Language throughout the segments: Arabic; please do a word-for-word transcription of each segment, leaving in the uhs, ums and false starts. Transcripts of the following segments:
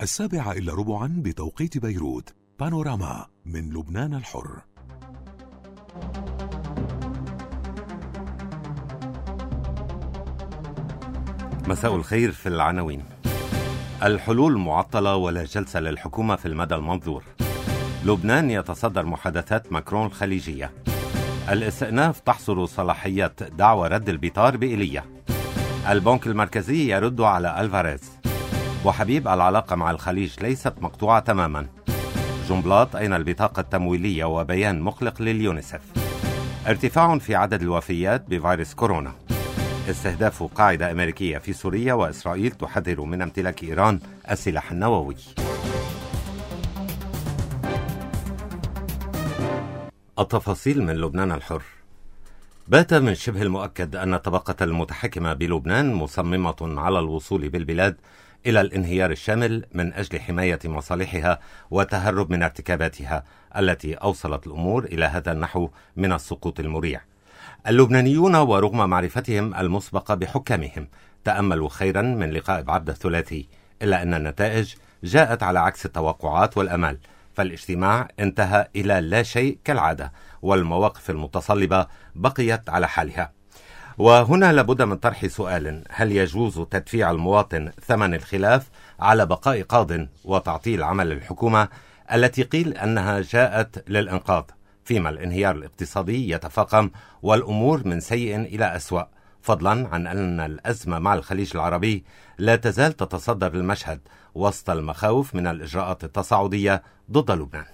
السابعة إلا ربعا بتوقيت بيروت. بانوراما من لبنان الحر. مساء الخير. في العناوين: الحلول معطلة ولا جلسة للحكومة في المدى المنظور. لبنان يتصدر محادثات ماكرون الخليجية. الاستئناف تحصر صلاحية دعوى رد البطار بإيليا. البنك المركزي يرد على ألفاريز. وحبيب: العلاقة مع الخليج ليست مقطوعة تماما. جنبلاط: أين البطاقة التمويلية؟ وبيان مقلق لليونيسف. ارتفاع في عدد الوفيات بفيروس كورونا. استهداف قاعدة أمريكية في سوريا، وإسرائيل تحذر من امتلاك إيران السلاح النووي. التفاصيل من لبنان الحر. بات من شبه المؤكد أن الطبقة المتحكمة بلبنان مصممة على الوصول بالبلاد إلى الانهيار الشامل من أجل حماية مصالحها والتهرب من ارتكاباتها التي أوصلت الأمور إلى هذا النحو من السقوط المريع. اللبنانيون ورغم معرفتهم المسبقة بحكامهم تأملوا خيرا من لقاء بعبدة الثلاثي، إلا أن النتائج جاءت على عكس التوقعات والأمال، فالاجتماع انتهى إلى لا شيء كالعادة، والمواقف المتصلبة بقيت على حالها. وهنا لابد من طرح سؤال: هل يجوز تدفيع المواطن ثمن الخلاف على بقاء قاض وتعطيل عمل الحكومة التي قيل أنها جاءت للإنقاذ، فيما الانهيار الاقتصادي يتفاقم والأمور من سيء إلى أسوأ، فضلا عن أن الأزمة مع الخليج العربي لا تزال تتصدر المشهد وسط المخاوف من الإجراءات التصاعدية ضد لبنان.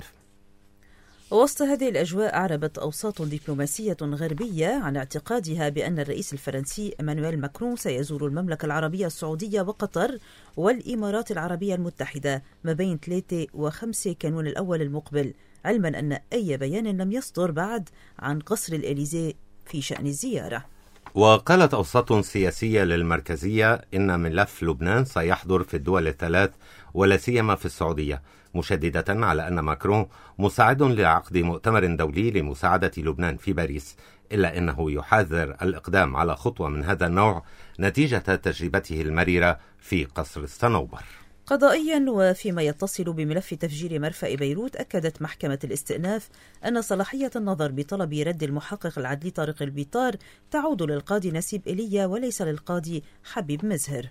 وسط هذه الأجواء أعربت أوساط دبلوماسية غربية عن اعتقادها بأن الرئيس الفرنسي إيمانويل ماكرون سيزور المملكة العربية السعودية وقطر والإمارات العربية المتحدة ما بين ثلاثة وخمسة كانون الأول المقبل، علما أن أي بيان لم يصدر بعد عن قصر الإليزيه في شأن الزيارة. وقالت أوساط سياسية للمركزية إن ملف لبنان سيحضر في الدول الثلاث ولا سيما في السعودية، مشددة على أن ماكرون مساعد لعقد مؤتمر دولي لمساعدة لبنان في باريس، إلا أنه يحذر الإقدام على خطوة من هذا النوع نتيجة تجربته المريرة في قصر الصنوبر. قضائيا وفيما يتصل بملف تفجير مرفأ بيروت، أكدت محكمة الاستئناف أن صلاحية النظر بطلب رد المحقق العدلي طارق البطار تعود للقاضي نسيب إيليا وليس للقاضي حبيب مزهر.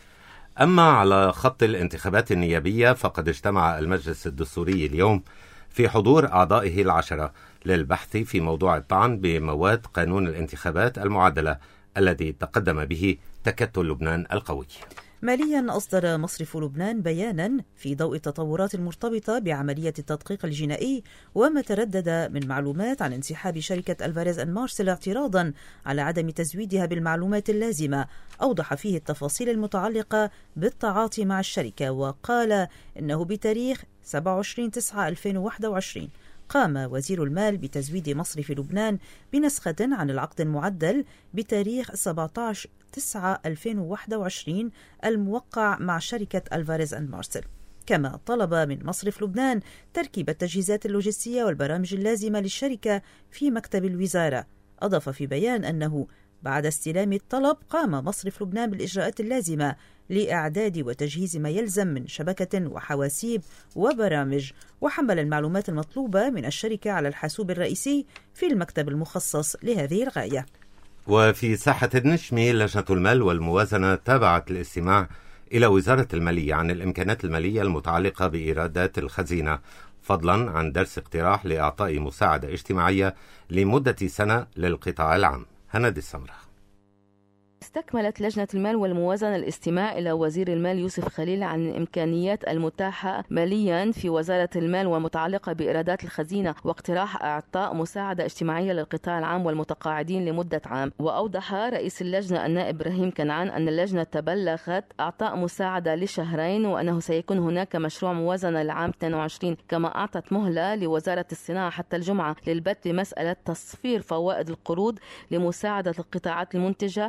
أما على خط الانتخابات النيابية فقد اجتمع المجلس الدستوري اليوم في حضور أعضائه العشرة للبحث في موضوع الطعن بمواد قانون الانتخابات المعدلة الذي تقدم به تكتل لبنان القوي. ماليا أصدر مصرف لبنان بيانا في ضوء التطورات المرتبطة بعملية التدقيق الجنائي وما تردد من معلومات عن انسحاب شركة ألفاريز أند مارسيل اعتراضا على عدم تزويدها بالمعلومات اللازمة. أوضح فيه التفاصيل المتعلقة بالتعاطي مع الشركة، وقال إنه بتاريخ سبعة وعشرين تسعة ألفين وواحد وعشرين قام وزير المال بتزويد مصرف لبنان بنسخة عن العقد المعدل بتاريخ سبعة عشر تسعة ألفين وواحد وعشرين الموقع مع شركة ألفاريز أند مارسيل. كما طلب من مصرف لبنان تركيب التجهيزات اللوجستية والبرامج اللازمة للشركة في مكتب الوزارة. أضاف في بيان أنه بعد استلام الطلب قام مصرف لبنان بالإجراءات اللازمة لإعداد وتجهيز ما يلزم من شبكة وحواسيب وبرامج، وحمل المعلومات المطلوبة من الشركة على الحاسوب الرئيسي في المكتب المخصص لهذه الغاية. وفي ساحة النشمي، لجنة المال والموازنة تابعت الاستماع إلى وزارة المالية عن الإمكانات المالية المتعلقة بإيرادات الخزينة، فضلا عن درس اقتراح لإعطاء مساعدة اجتماعية لمدة سنة للقطاع العام. هندي السمرة. استكملت لجنة المال والموازنة الاستماع إلى وزير المال يوسف خليل عن الإمكانيات المتاحة ماليا في وزارة المال ومتعلقة بإيرادات الخزينة واقتراح إعطاء مساعدة اجتماعية للقطاع العام والمتقاعدين لمدة عام. وأوضح رئيس اللجنة النائب إبراهيم كنعان أن اللجنة تبلغت إعطاء مساعدة لشهرين وأنه سيكون هناك مشروع موازنة لعام اثنين وعشرين. كما أعطت مهلة لوزارة الصناعة حتى الجمعة للبت بمسألة تصفير فوائد القروض لمساعدة القطاعات المنتجة، وأعطت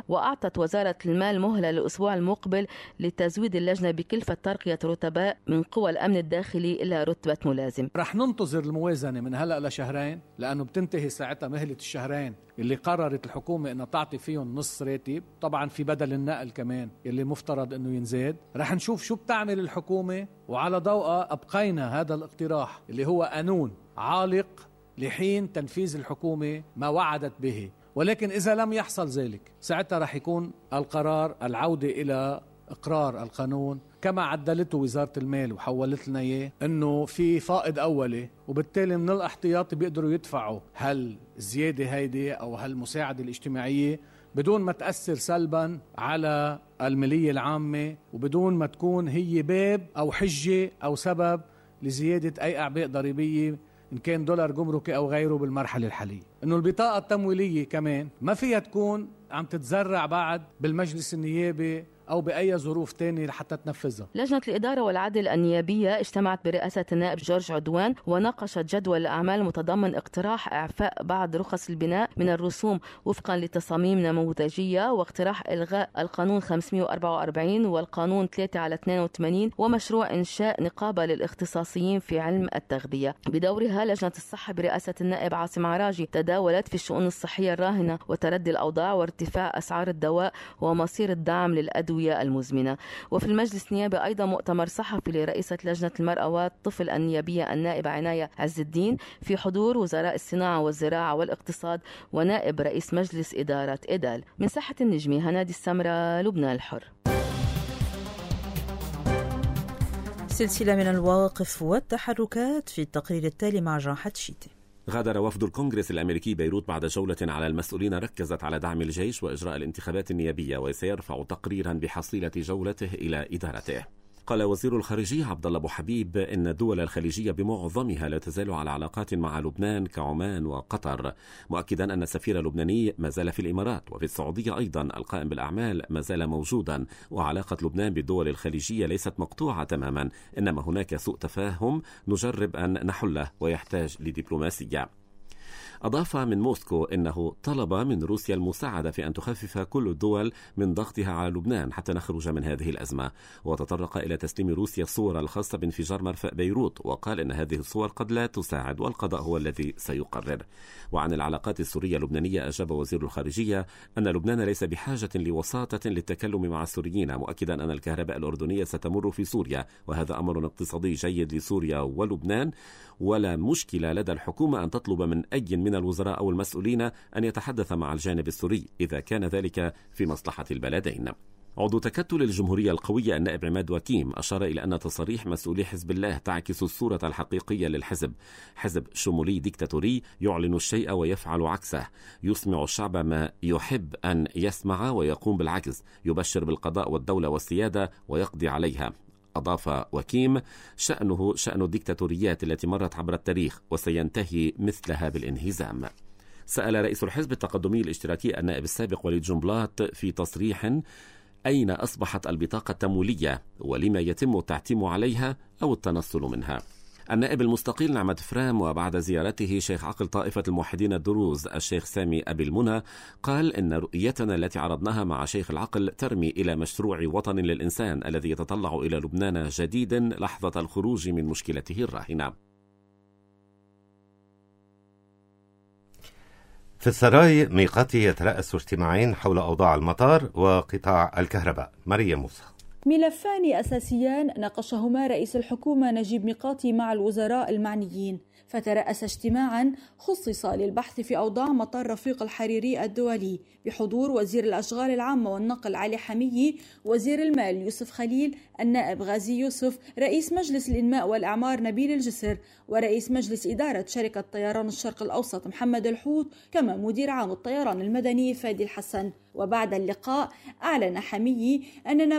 أعطت وزارة المال مهلة للأسبوع المقبل لتزويد اللجنة بكلفة ترقية رتباء من قوى الأمن الداخلي إلى رتبة ملازم. رح ننتظر الموازنة من هلأ لشهرين، لأنه بتنتهي ساعتها مهلة الشهرين اللي قررت الحكومة أنها تعطي فيهم نص راتب. طبعا في بدل النقل كمان اللي مفترض أنه ينزاد. رح نشوف شو بتعمل الحكومة، وعلى ضوءها أبقينا هذا الاقتراح اللي هو قانون عالق لحين تنفيذ الحكومة ما وعدت به. ولكن إذا لم يحصل ذلك ساعتها رح يكون القرار العودة إلى إقرار القانون كما عدلته وزارة المال وحولت لنا إياه، إنه في فائض أولي، وبالتالي من الاحتياطي بيقدروا يدفعوا هالزيادة هيدي أو هالمساعدة الاجتماعية بدون ما تأثر سلبا على المالية العامة، وبدون ما تكون هي باب أو حجة أو سبب لزيادة أي أعباء ضريبية إن كان دولار جمركي أو غيره بالمرحلة الحالية. إنه البطاقة التمويلية كمان ما فيها تكون عم تتزرع بعد بالمجلس النيابي أو بأي ظروف تانية لحتى تنفذها. لجنة الإدارة والعدل النيابية اجتمعت برئاسة النائب جورج عدوان وناقشت جدول الأعمال المتضمن اقتراح إعفاء بعض رخص البناء من الرسوم وفقا لتصاميم نموذجية، واقتراح إلغاء القانون خمسمئة وأربعة وأربعين والقانون ثلاثة على اثنين وثمانين ومشروع إنشاء نقابة للاختصاصيين في علم التغذية. بدورها لجنة الصحة برئاسة النائب عاصم عراجي تداولت في الشؤون الصحية الراهنة وتردي الأوضاع وارتفاع أسعار الدواء ومصير الدعم للأدوية المزمنة. وفي المجلس النيابي أيضا مؤتمر صحفي لرئيسة لجنة المرأة والطفل النيابية النائبة عناية عز الدين في حضور وزراء الصناعة والزراعة والاقتصاد ونائب رئيس مجلس إدارة إدال. من ساحة النجمة هنادي السمرة، لبنان الحر. سلسلة من المواقف والتحركات في التقرير التالي مع جان حتشيتي. غادر وفد الكونغرس الأمريكي بيروت بعد جولة على المسؤولين ركزت على دعم الجيش وإجراء الانتخابات النيابية، وسيرفع تقريرا بحصيلة جولته إلى إدارته. قال وزير الخارجية عبد الله أبو حبيب إن الدول الخليجية بمعظمها لا تزال على علاقات مع لبنان كعمان وقطر، مؤكدا أن السفير اللبناني ما زال في الإمارات، وفي السعودية أيضا القائم بالأعمال ما زال موجودا، وعلاقة لبنان بالدول الخليجية ليست مقطوعة تماما، إنما هناك سوء تفاهم نجرب أن نحله ويحتاج لدبلوماسية. أضاف من موسكو إنه طلب من روسيا المساعدة في أن تخفف كل الدول من ضغطها على لبنان حتى نخرج من هذه الأزمة، وتطرق إلى تسليم روسيا الصور الخاصة بانفجار مرفأ بيروت، وقال إن هذه الصور قد لا تساعد والقضاء هو الذي سيقرر. وعن العلاقات السورية اللبنانية أجاب وزير الخارجية أن لبنان ليس بحاجة لوساطة للتكلم مع السوريين، مؤكدا أن الكهرباء الأردنية ستمر في سوريا، وهذا أمر اقتصادي جيد لسوريا ولبنان، ولا مشكلة لدى الحكومة أن تطلب من أي من الوزراء أو المسؤولين أن يتحدث مع الجانب السوري إذا كان ذلك في مصلحة البلدين. عضو تكتل الجمهورية القوية النائب عماد وكيم أشار إلى أن تصاريح مسؤولي حزب الله تعكس الصورة الحقيقية للحزب، حزب شمولي ديكتاتوري يعلن الشيء ويفعل عكسه، يسمع الشعب ما يحب أن يسمع ويقوم بالعكس، يبشر بالقضاء والدولة والسيادة ويقضي عليها. أضاف وكيم شأنه شأن الديكتاتوريات التي مرت عبر التاريخ وسينتهي مثلها بالانهزام. سأل رئيس الحزب التقدمي الاشتراكي النائب السابق وليد جنبلاط في تصريح أين أصبحت البطاقة التمويلية ولما يتم التعتيم عليها أو التنصل منها. النائب المستقيل نعمت فرام وبعد زيارته شيخ عقل طائفة الموحدين الدروز الشيخ سامي أبي المنى قال إن رؤيتنا التي عرضناها مع شيخ العقل ترمي إلى مشروع وطن للإنسان الذي يتطلع إلى لبنان جديد لحظة الخروج من مشكلته الراهنة. في السراي ميقاتي يترأس اجتماعين حول أوضاع المطار وقطاع الكهرباء. مريم موسى. ملفان أساسيان ناقشهما رئيس الحكومة نجيب ميقاتي مع الوزراء المعنيين، فترأس اجتماعا خصص للبحث في أوضاع مطار رفيق الحريري الدولي بحضور وزير الأشغال العامة والنقل علي حميي، وزير المال يوسف خليل، النائب غازي يوسف، رئيس مجلس الإنماء والإعمار نبيل الجسر، ورئيس مجلس إدارة شركة طيران الشرق الأوسط محمد الحوت، كما مدير عام الطيران المدني فادي الحسن. وبعد اللقاء أعلن حميي أننا بحثنا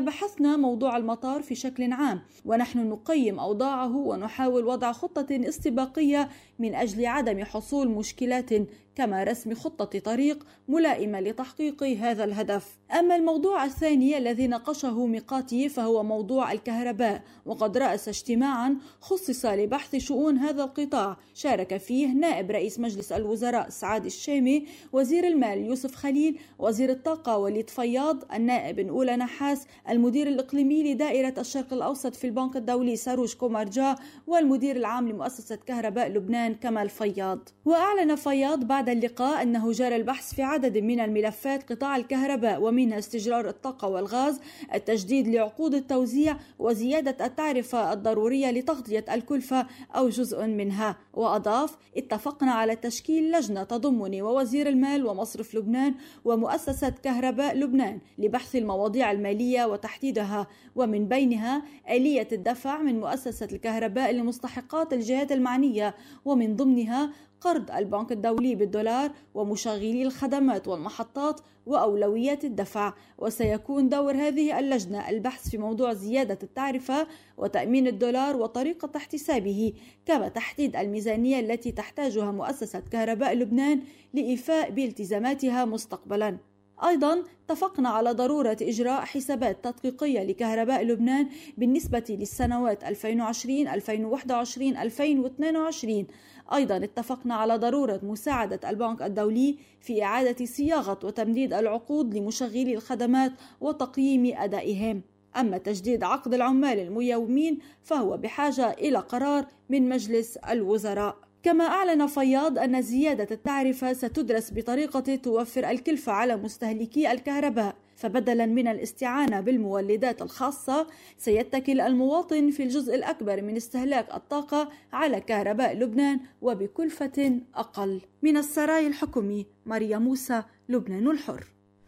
درسنا موضوع المطار في شكل عام، ونحن نقيم أوضاعه ونحاول وضع خطة استباقية من أجل عدم حصول مشكلات، كما رسم خطة طريق ملائمة لتحقيق هذا الهدف. أما الموضوع الثاني الذي ناقشه ميقاتي فهو موضوع الكهرباء، وقد رأس اجتماعا خصص لبحث شؤون هذا القطاع شارك فيه نائب رئيس مجلس الوزراء سعاد الشامي، وزير المال يوسف خليل، وزير الطاقة وليد فياض، النائب أولى نحاس، المدير الإقليمي لدائرة الشرق الأوسط في البنك الدولي ساروش كومارجا، والمدير العام لمؤسسة كهرباء لبنان كمال فياض. وأعلن فياض بعد اللقاء أنه جرى البحث في عدد من الملفات قطاع الكهرباء، ومنها استجرار الطاقة والغاز، التجديد لعقود التوزيع، وزيادة التعرفة الضرورية لتغطية الكلفة أو جزء منها. وأضاف: اتفقنا على تشكيل لجنة تضمني ووزير المال ومصرف لبنان ومؤسسة كهرباء لبنان لبحث المواضيع المالية وتحديدها، ومن بينها آلية الدفع من مؤسسة الكهرباء لمستحقات الجهات المعنية، ومن ضمنها قرض البنك الدولي بالدولار ومشغلي الخدمات والمحطات وأولويات الدفع. وسيكون دور هذه اللجنة البحث في موضوع زيادة التعرفة وتأمين الدولار وطريقة احتسابه، كما تحديد الميزانية التي تحتاجها مؤسسة كهرباء لبنان لإيفاء بالتزاماتها مستقبلا. أيضا اتفقنا على ضرورة إجراء حسابات تدقيقية لكهرباء لبنان بالنسبة للسنوات ألفين وعشرين ألفين وواحد وعشرين ألفين واثنين وعشرين. أيضا اتفقنا على ضرورة مساعدة البنك الدولي في إعادة صياغة وتمديد العقود لمشغلي الخدمات وتقييم أدائهم. أما تجديد عقد العمال الميومين فهو بحاجة إلى قرار من مجلس الوزراء. كما أعلن فياض أن زيادة التعرفة ستدرس بطريقة توفر الكلفة على مستهلكي الكهرباء، فبدلا من الاستعانة بالمولدات الخاصة سيتكل المواطن في الجزء الأكبر من استهلاك الطاقة على كهرباء لبنان وبكلفة أقل. من السراي الحكومي، ماريا موسى، لبنان الحر.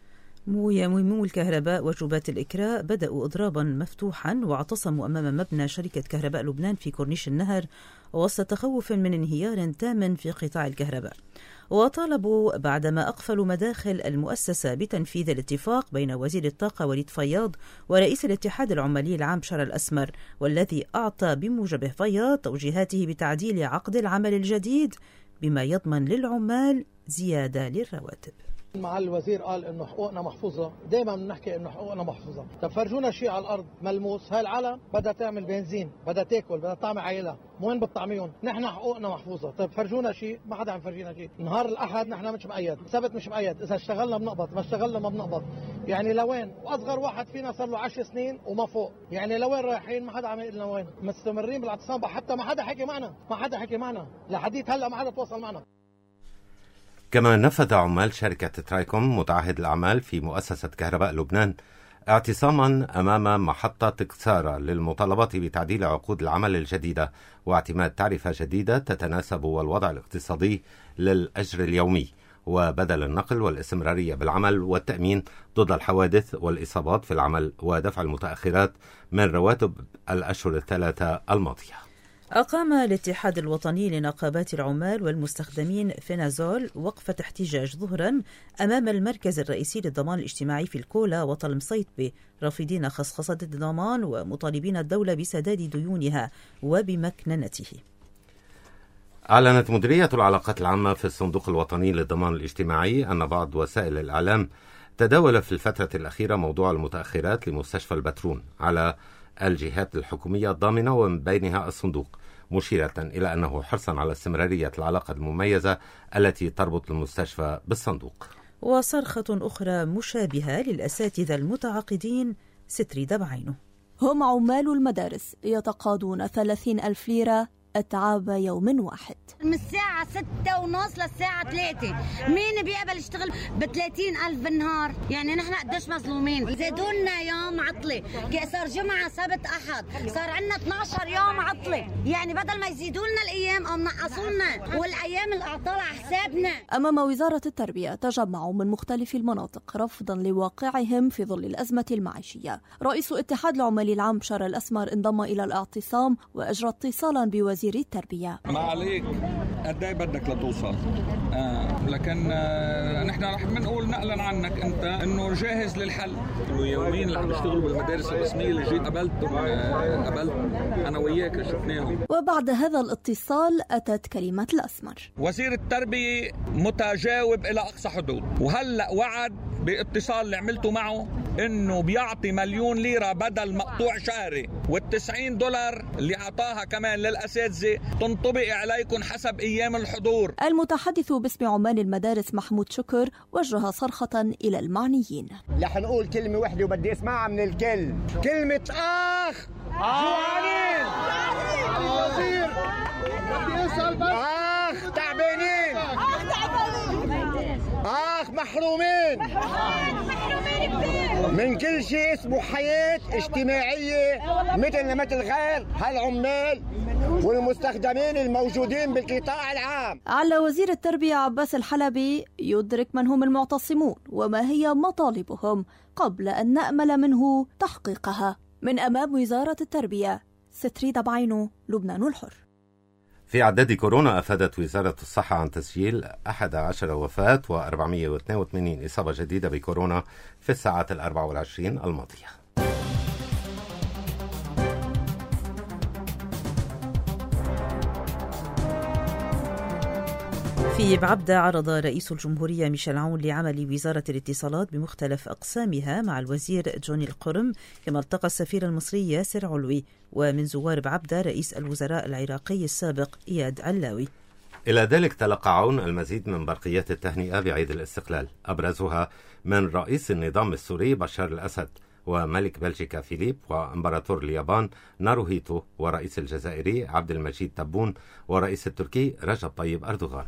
ميمو الكهرباء وجبات الإكراء بدأوا إضرابا مفتوحا واعتصموا أمام مبنى شركة كهرباء لبنان في كورنيش النهر وسط تخوف من انهيار تام في قطاع الكهرباء، وطالبوا بعدما أقفلوا مداخل المؤسسة بتنفيذ الاتفاق بين وزير الطاقة وليد فياض ورئيس الاتحاد العمالي العام بشار الأسمر، والذي أعطى بموجبه فياض توجيهاته بتعديل عقد العمل الجديد بما يضمن للعمال زيادة للرواتب. مع الوزير قال انه حقوقنا محفوظه، دائما بنحكي انه حقوقنا محفوظه. طب فرجونا شيء على الارض ملموس. هاي العالم بدها تعمل بنزين، بدها تاكل، بدها تطعمي عائلها، وين بتطعميهم؟ نحن حقوقنا محفوظه. طيب فرجونا شيء، ما حدا عم فرجينا شيء. نهار الاحد نحن مش مقيد، السبت مش مقيد، اذا اشتغلنا بنقبض، ما اشتغلنا ما بنقبض. يعني لوين؟ واصغر واحد فينا صار له عشر سنين وما فوق، يعني لوين رايحين؟ ما حدا عم يقول لنا وين. مستمرين بالاعتصام، حتى ما حدا حكي معنا، ما حدا حكي معنا لحديت هلا، ما حدا تواصل معنا. كما نفذ عمال شركة ترايكوم متعهد الأعمال في مؤسسة كهرباء لبنان اعتصاما أمام محطة كسارة للمطالبة بتعديل عقود العمل الجديدة واعتماد تعرفة جديدة تتناسب والوضع الاقتصادي للأجر اليومي، وبدل النقل والاستمرارية بالعمل والتأمين ضد الحوادث والإصابات في العمل ودفع المتأخرات من رواتب الأشهر الثلاثة الماضية. أقام الاتحاد الوطني لنقابات العمال والمستخدمين فينازول وقفة احتجاج ظهرا أمام المركز الرئيسي للضمان الاجتماعي في الكولا وطل مصيطبة، رافضين خصخصة الضمان ومطالبين الدولة بسداد ديونها وبمكننته. أعلنت مديرية العلاقات العامة في الصندوق الوطني للضمان الاجتماعي أن بعض وسائل الإعلام تداول في الفترة الأخيرة موضوع المتأخرات لمستشفى البترون على الجهات الحكومية الضامنة ومن بينها الصندوق، مشيرة إلى أنه حرصا على استمرارية العلاقة المميزة التي تربط المستشفى بالصندوق. وصرخة أخرى مشابهة للأساتذة المتعاقدين ستريد بعينه. هم عمال المدارس يتقاضون ثلاثين ألف ليرة أتعاب يوم واحد، من الساعة ستة ونص للساعة ثلاثة. مين بيقبل يشتغل بثلاثين ألف بالنهار؟ يعني نحن قديش مظلومين. زادولنا يوم عطلة، صار جمعة سبت أحد، صار عندنا اثني عشر يوم عطلة. يعني بدل ما يزيدولنا الأيام أو نقصولنا، والأيام الأعطال على حسابنا. أمام وزارة التربية تجمعوا من مختلف المناطق رفضا لواقعهم في ظل الأزمة المعيشية. رئيس اتحاد العمال العام بشار الأسمر انضم إلى الاعتصام وأجرى اتصالا بوزير وزير التربية. ما عليك قد ايه بدك لتوصل، آه. لكن آه نحن رح بنقول نقلا عنك انت انه جاهز للحل، انه يومين اللي عم بيشتغلوا بالمدارس الرسميه اللي جيت قابلتهم آه قابلت انا وياك شفناهم. وبعد هذا الاتصال اتت كلمة الاسمر. وزير التربيه متجاوب الى اقصى حدود، وهلا وعد باتصال اللي عملته معه انه بيعطي مليون ليره بدل مقطوع شهري، والتسعين دولار اللي اعطاها كمان للاساتذه تنطبق عليكم حسب ايام الحضور. المتحدث باسم عمال المدارس محمود شكر وجه صرخة الى المعنيين. رح نقول كلمة واحدة وبدي اسمعها من الكل، كلمة اخ جوعانين، اخ تعبانين، اخ محرومين من كل شيء اسمه حياة اجتماعية مثل مثل غير هالعمال والمستخدمين الموجودين بالقطاع العام. على وزير التربية عباس الحلبي يدرك من هم المعتصمون وما هي مطالبهم قبل أن نأمل منه تحقيقها. من أمام وزارة التربية، ستريدة بعينه، لبنان الحر. في عداد كورونا أفادت وزارة الصحة عن تسجيل أحد عشر وفاة وأربعمائة واثنين وثمانين إصابة جديدة بكورونا في الساعات الأربع والعشرين الماضية. في بعبدة عرض رئيس الجمهورية ميشيل عون لعمل وزارة الاتصالات بمختلف أقسامها مع الوزير جوني القرم، كما التقى السفير المصري ياسر علوي، ومن زوار بعبدة رئيس الوزراء العراقي السابق إياد علاوي. إلى ذلك تلقى عون المزيد من برقيات التهنئة بعيد الاستقلال، أبرزها من رئيس النظام السوري بشار الأسد، وملك بلجيكا فيليب، وإمبراطور اليابان ناروهيتو، ورئيس الجزائري عبد المجيد تبون، ورئيس التركي رجب طيب أردوغان.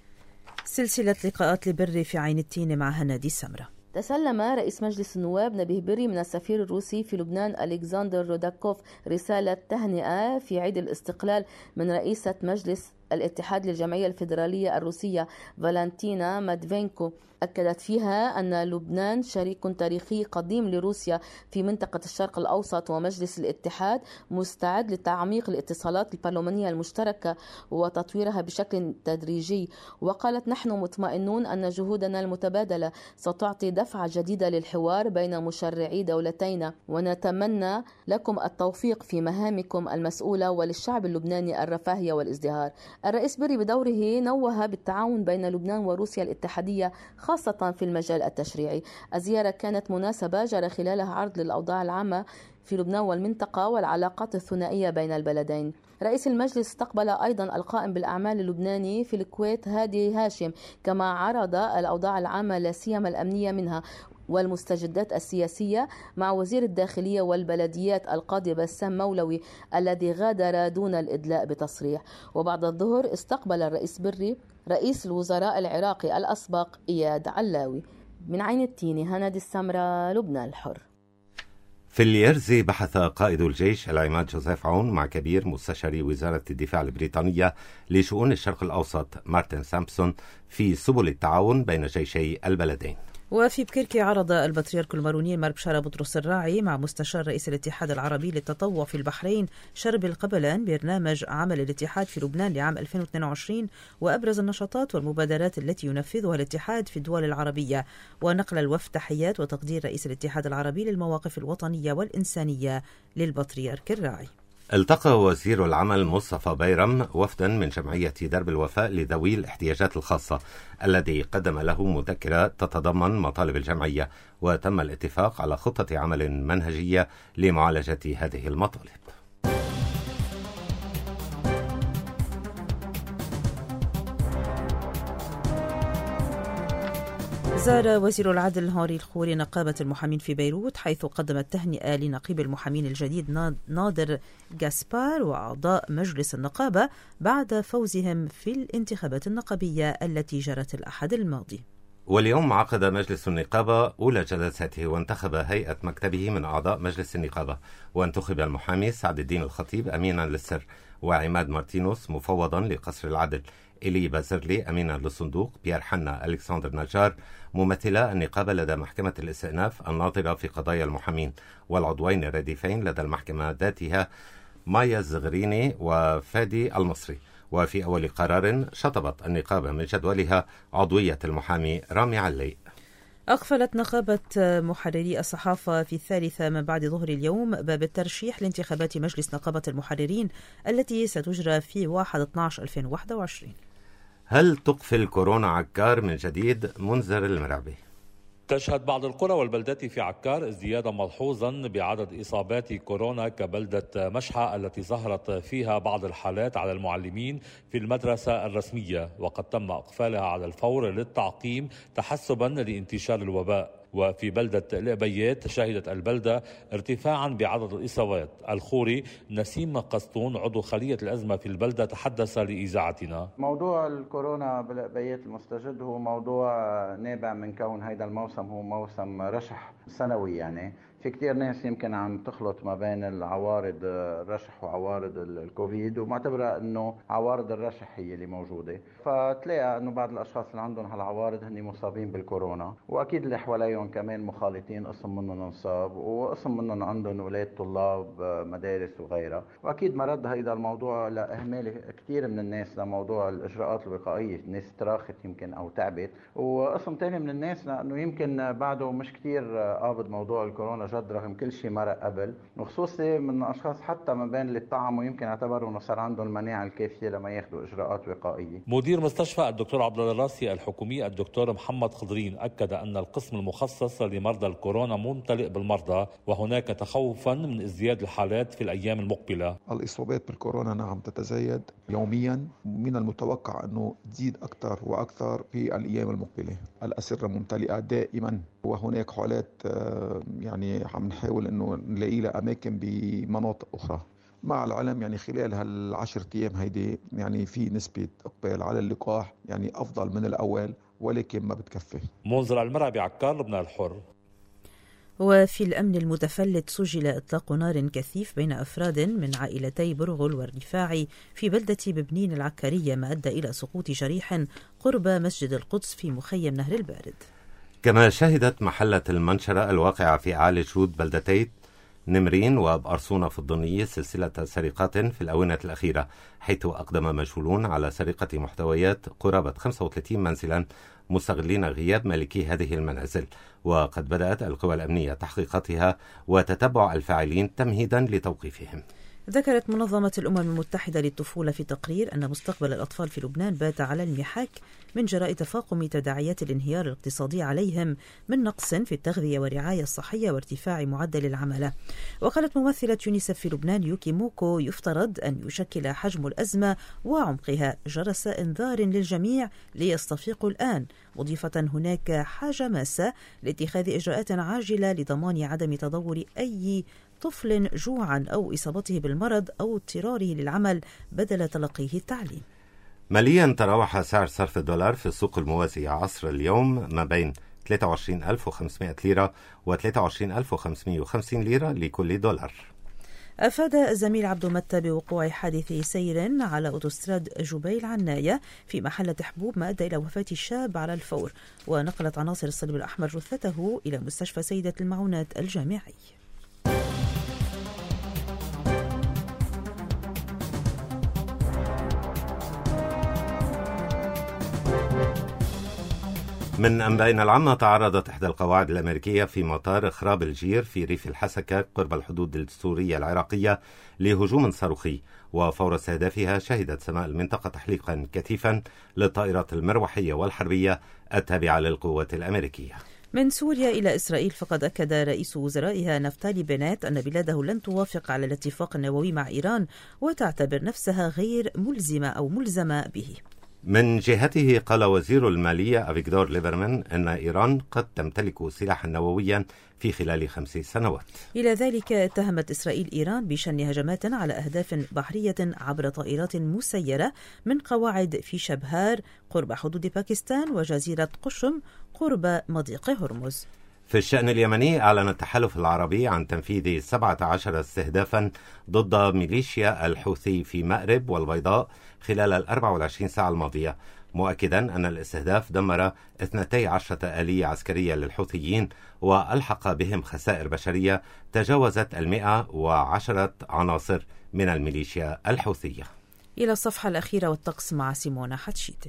سلسلة لقاءات لبري في عين التين مع هنادي السمرة. تسلم رئيس مجلس النواب نبيه بري من السفير الروسي في لبنان ألكسندر روداكوف رسالة تهنئة في عيد الاستقلال من رئيسة مجلس الاتحاد للجمعية الفيدرالية الروسية فالنتينا مادفينكو. أكدت فيها أن لبنان شريك تاريخي قديم لروسيا في منطقة الشرق الأوسط، ومجلس الاتحاد مستعد لتعميق الاتصالات البرلمانية المشتركة وتطويرها بشكل تدريجي. وقالت: نحن مطمئنون أن جهودنا المتبادلة ستعطي دفعة جديدة للحوار بين مشرعي دولتينا، ونتمنى لكم التوفيق في مهامكم المسؤولة وللشعب اللبناني الرفاهية والازدهار. الرئيس بري بدوره نوه بالتعاون بين لبنان وروسيا الاتحادية خاصة في المجال التشريعي. الزيارة كانت مناسبة جرى خلالها عرض للأوضاع العامة في لبنان والمنطقة والعلاقات الثنائية بين البلدين. رئيس المجلس استقبل أيضا القائم بالأعمال اللبناني في الكويت هادي هاشم، كما عرض الأوضاع العامة لا سيما الأمنية منها والمستجدات السياسية مع وزير الداخلية والبلديات القاضي بسام مولوي الذي غادر دون الإدلاء بتصريح. وبعد الظهر استقبل الرئيس بري رئيس الوزراء العراقي الأسبق إياد علاوي. من عين التين، هنادي السمرة، لبنان الحر. في اليرزي بحث قائد الجيش العماد جوزيف عون مع كبير مستشاري وزارة الدفاع البريطانية لشؤون الشرق الأوسط مارتن سامبسون في سبل التعاون بين جيشي البلدين. وفي بكركي عرض البطريرك الماروني المار بشارة بطرس الراعي مع مستشار رئيس الاتحاد العربي للتطوع في البحرين شرب القبلان برنامج عمل الاتحاد في لبنان لعام ألفين واثنين وعشرين، وأبرز النشاطات والمبادرات التي ينفذها الاتحاد في الدول العربية، ونقل الوفد تحيات وتقدير رئيس الاتحاد العربي للمواقف الوطنية والإنسانية للبطريرك الراعي. التقى وزير العمل مصطفى بيرم وفدا من جمعية درب الوفاء لذوي الاحتياجات الخاصة الذي قدم له مذكرة تتضمن مطالب الجمعية، وتم الاتفاق على خطة عمل منهجية لمعالجة هذه المطالب. زار وزير العدل هاري الخوري نقابة المحامين في بيروت، حيث قدم التهنئة لنقيب المحامين الجديد نادر جاسبار وأعضاء مجلس النقابة بعد فوزهم في الانتخابات النقابية التي جرت الأحد الماضي. واليوم عقد مجلس النقابة أولى جلساته وانتخب هيئة مكتبه من أعضاء مجلس النقابة، وانتخب المحامي سعد الدين الخطيب أمينا للسر، وعماد مارتينوس مفوضا لقصر العدل، إلي بازرلي أمينا للصندوق، بيير حنا ألكسندر نجار ممثلة النقابة لدى محكمة الاستئناف الناظرة في قضايا المحامين، والعضوين الرديفين لدى المحكمة ذاتها مايا الزغريني وفادي المصري. وفي أول قرار شطبت النقابة من جدولها عضوية المحامي رامي علي. أقفلت نقابة محرري الصحافة في الثالثة من بعد ظهر اليوم باب الترشيح لانتخابات مجلس نقابة المحررين التي ستجرى في واحد اثني عشر ألفين وواحد وعشرين. هل تقفل كورونا عكار من جديد؟ منذر المرعبي. تشهد بعض القرى والبلدات في عكار ازديادا ملحوظا بعدد إصابات كورونا كبلدة مشحى التي ظهرت فيها بعض الحالات على المعلمين في المدرسة الرسمية، وقد تم إقفالها على الفور للتعقيم تحسبا لانتشار الوباء. وفي بلدة الأبيات شهدت البلدة ارتفاعا بعدد الإصابات. الخوري نسيم قسطون عضو خلية الأزمة في البلدة تحدث لإذاعتنا. موضوع الكورونا بالأبيات المستجد هو موضوع نابع من كون هيدا الموسم هو موسم رشح سنوي، يعني في كتير ناس يمكن عم تخلط ما بين العوارض الرشح وعوارض الكوفيد، ومعتبرة انه عوارض الرشح هي اللي موجودة، فتلاقي انه بعض الاشخاص اللي عندهم هالعوارض هن مصابين بالكورونا، واكيد اللي حواليهم كمان مخالطين، قسم منهم انصاب وقسم منهم عندهم اولاد طلاب مدارس وغيرها، واكيد مرد هيدا الموضوع لاهمال كثير من الناس لموضوع الاجراءات الوقائية، الناس تراخت يمكن او تعبت، وقسم ثاني من الناس لانه يمكن بعده مش كثير قابض موضوع الكورونا جد رغم كل شيء مرق قبل، وخصوصي من اشخاص حتى ما بين اللي طعموا يمكن اعتبروا انه صار عندهم المناعه الكافيه لما ياخذوا اجراءات وقائيه. مدير مستشفى الدكتور عبد الله الراسي الحكومي الدكتور محمد خضرين اكد ان القسم المخصص لمرضى الكورونا ممتلئ بالمرضى، وهناك تخوفا من ازدياد الحالات في الايام المقبله. الاصابات بالكورونا نعم تتزايد يوميا، من المتوقع انه تزيد اكثر واكثر في الايام المقبله. الاسره ممتلئه دائما، وهناك حالات يعني عم نحاول انه نلاقي لها اماكن بمناطق اخرى. مع العلم يعني خلال هالعشر ايام هيدي يعني في نسبه اقبال على اللقاح يعني افضل من الاول، ولكن ما بتكفي. منذر المرعبي عكار، لبنان الحر. وفي الأمن المتفلت سجل إطلاق نار كثيف بين أفراد من عائلتي برغل والرفاعي في بلدة ببنين العكارية، ما أدى إلى سقوط جريح قرب مسجد القدس في مخيم نهر البارد. كما شهدت محلة المنشرة الواقعة في أعالي شهود بلدتي نمرين وبأرصونة في الضنية سلسلة سرقات في الآونة الأخيرة، حيث أقدم مشغولون على سرقة محتويات قرابة خمسة وثلاثين منزلا مستغلين غياب مالكي هذه المنازل. وقد بدأت القوى الأمنية تحقيقاتها وتتبع الفاعلين تمهيدا لتوقيفهم. ذكرت منظمة الأمم المتحدة للطفولة في تقرير أن مستقبل الأطفال في لبنان بات على المحك من جراء تفاقم تداعيات الانهيار الاقتصادي عليهم من نقص في التغذية والرعاية الصحية وارتفاع معدل العمالة. وقالت ممثلة يونيسف في لبنان يوكي موكو يفترض أن يشكل حجم الأزمة وعمقها جرس إنذار للجميع ليستفيقوا الآن، مضيفة هناك حاجة ماسة لاتخاذ إجراءات عاجلة لضمان عدم تدور أي طفل جوعا أو إصابته بالمرض أو اضطراره للعمل بدل تلقيه التعليم. ماليا تراوح سعر صرف الدولار في السوق الموازية عصر اليوم ما بين ثلاثة وعشرين ألف وخمسمائة ليرة و ثلاثة وعشرين ألف وخمسمائة وخمسين ليرة لكل دولار. أفاد الزميل عبد متى بوقوع حادث سير على أوتوستراد جبيل عناية في محلة حبوب ما أدى إلى وفاة الشاب على الفور، ونقلت عناصر الصليب الأحمر جثته إلى مستشفى سيدة المعونات الجامعي. من أنبائنا العامة، تعرضت إحدى القواعد الأمريكية في مطار خراب الجير في ريف الحسكة قرب الحدود السورية العراقية لهجوم صاروخي، وفور استهدافها شهدت سماء المنطقة تحليقا كثيفا للطائرات المروحية والحربية التابعة للقوات الأمريكية. من سوريا إلى إسرائيل، فقد أكد رئيس وزرائها نفتالي بنات أن بلاده لن توافق على الاتفاق النووي مع إيران وتعتبر نفسها غير ملزمة أو ملزمة به. من جهته قال وزير المالية أفيغدور ليبرمان أن إيران قد تمتلك سلاحا نوويا في خلال خمس سنوات. إلى ذلك اتهمت إسرائيل إيران بشن هجمات على أهداف بحرية عبر طائرات مسيرة من قواعد في شبهار قرب حدود باكستان وجزيرة قشم قرب مضيق هرمز. في الشأن اليمني، أعلن التحالف العربي عن تنفيذ سبعة عشر استهدافا ضد ميليشيا الحوثي في مأرب والبيضاء خلال الأربع والعشرين ساعة الماضية، مؤكدا أن الاستهداف دمر اثنتي عشرة آلية عسكرية للحوثيين وألحق بهم خسائر بشرية تجاوزت المئة وعشرة عناصر من الميليشيا الحوثية. إلى الصفحة الأخيرة والطقس مع سيمونا حتشيتي.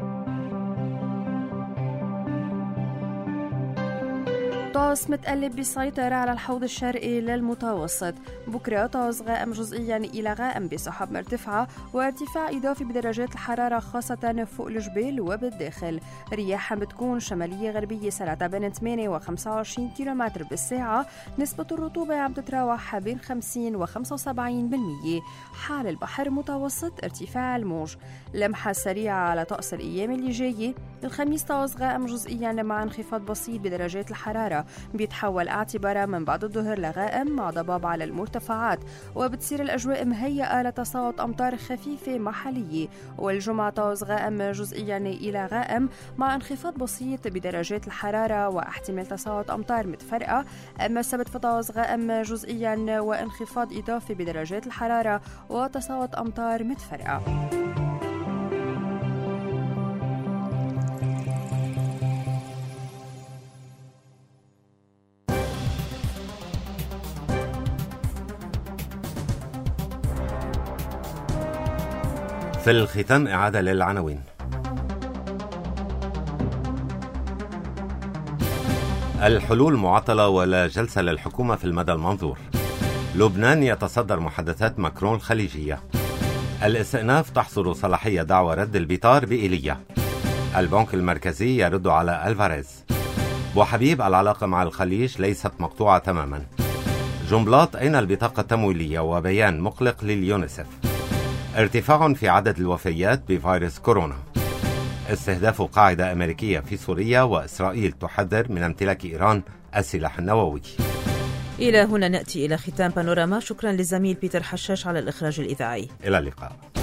طقس متقلب بيسيطر على الحوض الشرقي للمتوسط. بكرة طقس غائم جزئيا إلى غائم بسحب مرتفعة وارتفاع إضافي بدرجات الحرارة خاصة فوق الجبال وبالداخل. رياح بتكون شمالية غربية سرعتها بين ثمانية وخمسة وعشرين كيلومتر بالساعة. نسبة الرطوبة عم تتراوح بين خمسين وخمسة وسبعين بالمية. حال البحر متوسط ارتفاع الموج. لمحة سريعة على طقس الأيام اللي جاية. الخميس طقس غائم جزئيا مع انخفاض بسيط بدرجات الحرارة، بيتحول اعتبارا من بعد الظهر لغائم مع ضباب على المرتفعات، وبتصير الأجواء مهيئة لتساقط أمطار خفيفة محلية. والجمعة طقس غائم جزئيا إلى غائم مع انخفاض بسيط بدرجات الحرارة واحتمال تساقط أمطار متفرقة. أما السبت فطقس غائم جزئيا وانخفاض إضافي بدرجات الحرارة وتساقط أمطار متفرقة. في الختام إعادة للعناوين. الحلول معطلة ولا جلسة للحكومة في المدى المنظور. لبنان يتصدر محادثات ماكرون الخليجية. الاستئناف تحصل صلاحية دعوى رد البيطار بإيليا. البنك المركزي يرد على ألفاريز. وحبيب العلاقة مع الخليج ليست مقطوعة تماما. جنبلاط أين البطاقة التمويلية وبيان مقلق لليونيسف. ارتفاع في عدد الوفيات بفيروس كورونا. استهداف قاعدة أمريكية في سوريا وإسرائيل تحذر من امتلاك إيران السلاح النووي. إلى هنا نأتي إلى ختام بانوراما. شكرا للزميل بيتر حشاش على الإخراج الإذاعي. إلى اللقاء.